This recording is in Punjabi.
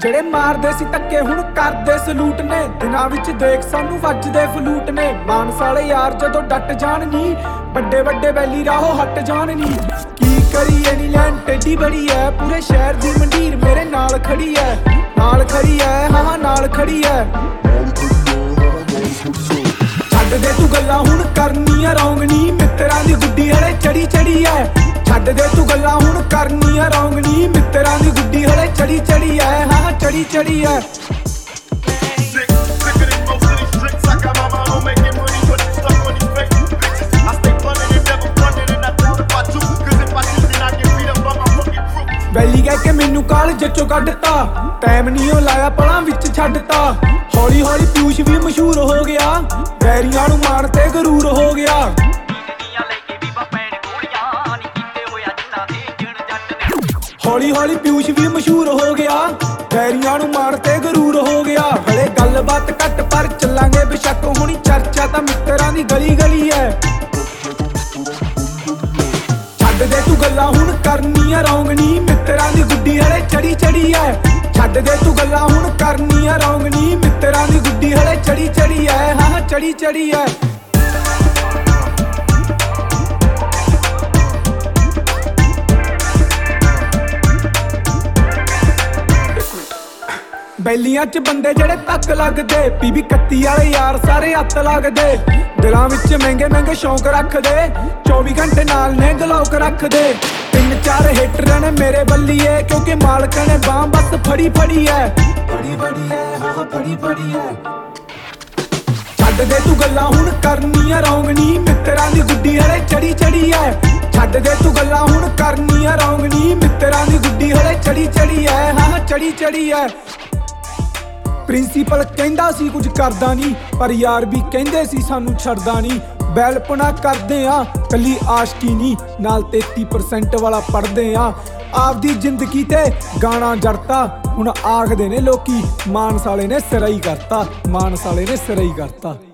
ਜਿਹੜੇ ਮਾਰਦੇ ਸੀ ਧੱਕੇ ਹੁਣ ਕਰਦੇ ਸਲੂਟ ਨੇ। ਦਿਨਾਂ ਵਿੱਚ ਦੇਖ ਸਾਨੂੰ ਵੱਜਦੇ ਫਲੂਟ ਨੇ। ਮਾਨਸ ਵਾਲੇ ਯਾਰ ਜਦੋਂ ਡਟ ਜਾਣ ਨੀ, ਵੱਡੇ ਵੱਡੇ ਬੈਲੀ ਰਾਹੋਂ ਹਟ ਜਾਣ ਨੀ। ਕੀ ਕਰੀਏ ਨੀ ਲੈਣ ਟੇਢੀ ਬੜੀ ਐ, ਪੂਰੇ ਸ਼ਹਿਰ ਦੀ ਮੰਡੀਰ ਮੇਰੇ ਨਾਲ ਖੜੀ ਐ, ਨਾਲ ਖੜੀ ਐ, ਹਾਂ ਨਾਲ ਖੜੀ ਐ। ਛੱਡ ਦੇ ਤੂੰ ਗੱਲਾਂ ਹੁਣ ਕਰਨੀਆਂ ਰੌਂਗ ਨੀ, ਮਿੱਤਰਾਂ ਦੀ ਗੁੱਡੀ ਹਲੇ ਚੜੀ ਚੜੀ ਐ। ਛੱਡ ਦੇ ਤੂੰ ਗੱਲਾਂ ਹੁਣ ਕਰਨੀਆਂ ਰੌਂਗ ਨੀ, ਮਿੱਤਰਾਂ ਦੀ ਗੁੱਡੀ ਹਲੇ ਚੜੀ ਚੜੀ ਐ, ਹਾਂ ਚੜੀ ਚੜੀ ਐ। ਵੈਲੀ ਕਹਿ ਕੇ ਮੈਨੂੰ ਕਾਲਜ ਚੋਂ ਕੱਢਤਾ, ਟਾਈਮ ਨੀ ਉਹ ਲਾਇਆ ਪਲਾਂ ਵਿੱਚ ਛੱਡਤਾ। ਹੌਲੀ ਹੌਲੀ ਪਿਊਸ਼ ਵੀ ਮਸ਼ਹੂਰ ਹੋ ਗਿਆ, ਵੈਰੀਆਂ ਨੂੰ ਮਾਣ ਤੇ ਗਰੂਰ ਹੋ ਗਿਆ। ਹੌਲੀ ਹੌਲੀ ਪਿਊਸ਼ ਵੀ ਮਸ਼ਹੂਰ ਹੋ ਗਿਆ, ਵੈਰੀਆਂ ਨੂੰ ਮਾਣ ਤੇ ਗਰੂਰ ਹੋ ਗਿਆ। ਹਲੇ ਗੱਲਬਾਤ ਘੱਟ ਪਰ ਚੱਲਾਂਗੇ ਬੇਸ਼ੱਕ, ਹੁਣੀ ਚਰਚਾ ਤਾਂ ਮਿੱਤਰਾਂ ਦੀ ਗਲੀ ਗਲੀ ਐ। ਛੱਡ ਦੇ ਤੂੰ ਗੱਲਾਂ ਹੁਣ ਕਰਨੀਆਂ ਰੌਂਗ ਨੀ, ਮਿੱਤਰਾਂ ਦੀ ਗੁੱਡੀ ਹਲੇ ਚੜੀ ਚੜੀ ਐ। ਛੱਡ ਦੇ ਤੂੰ ਗੱਲਾਂ ਹੁਣ ਕਰਨੀਆਂ ਰੌਂਗ ਨੀ, ਮਿੱਤਰਾਂ ਦੀ ਗੁੱਡੀ ਹਲੇ ਚੜੀ ਚੜੀ ਐ, ਹਾਂ ਚੜੀ ਚੜੀ ਐ। ਬੈਲੀਆਂ 'ਚ ਬੰਦੇ ਜਿਹੜੇ ਤੱਕ ਲੱਗਦੇ, ਪੀਬੀ 31 ਵਾਲੇ ਯਾਰ ਸਾਰੇ ਹੱਥ ਲੱਗਦੇ। ਦਿਲਾਂ ਵਿੱਚ ਮਹਿੰਗੇ ਮਹਿੰਗੇ ਸ਼ੌਂਕ ਰੱਖਦੇ, 24 ਘੰਟੇ ਨਾਲ ਨੇ ਗਲੋਕ ਰੱਖਦੇ। 3-4 ਹਿੱਟਰ ਨੇ ਮੇਰੇ ਬੱਲੀਏ, ਕਿਉਂਕਿ ਮਾਲਕ ਨੇ ਬਾਂਹ ਬਸ ਫੜੀ ਫੜੀ ਐ, ਫੜੀ ਫੜੀ ਐ, ਹਾਂ ਫੜੀ ਫੜੀ ਐ। ਛੱਡ ਦੇ ਤੂੰ ਗੱਲਾਂ ਹੁਣ ਕਰਨੀਆਂ ਰੌਂਗ ਨੀ, ਮਿੱਤਰਾਂ ਦੀ ਗੁੱਡੀ ਹਲੇ ਚੜੀ ਚੜੀ ਐ। ਛੱਡ ਦੇ ਤੂੰ ਗੱਲਾਂ ਹੁਣ ਕਰਨੀਆਂ ਰੌਂਗ ਨੀ, ਮਿੱਤਰਾਂ ਦੀ ਗੁੱਡੀ ਹਲੇ ਚੜੀ ਚੜੀ ਐ, ਹਾਂ ਚੜੀ ਚੜੀ ਐ। ਪ੍ਰਿੰਸੀਪਲ ਕਹਿੰਦਾ ਸੀ ਕੁਝ ਕਰਦਾ ਨੀ, ਪਰ ਯਾਰ ਵੀ ਕਹਿੰਦੇ ਸੀ ਸਾਨੂੰ ਛੱਡਦਾ ਨੀ। ਬੈਲਪਣਾ ਕਰਦੇ ਆ ਕੱਲੀ ਆਸ਼ਕੀ ਨੀ, ਨਾਲ 33% ਵਾਲਾ ਪੜ੍ਹਦੇ ਆ। ਆਪਦੀ ਜ਼ਿੰਦਗੀ ਤੇ ਗਾਣਾ ਜੜਤਾ, ਹੁਣ ਆਖਦੇ ਨੇ ਲੋਕੀ ਮਾਨਸ ਵਾਲੇ ਨੇ ਸਿਰਾ ਹੀ ਕਰਤਾ, ਮਾਨਸ ਵਾਲੇ ਨੇ ਸਿਰਾ ਹੀ ਕਰਤਾ।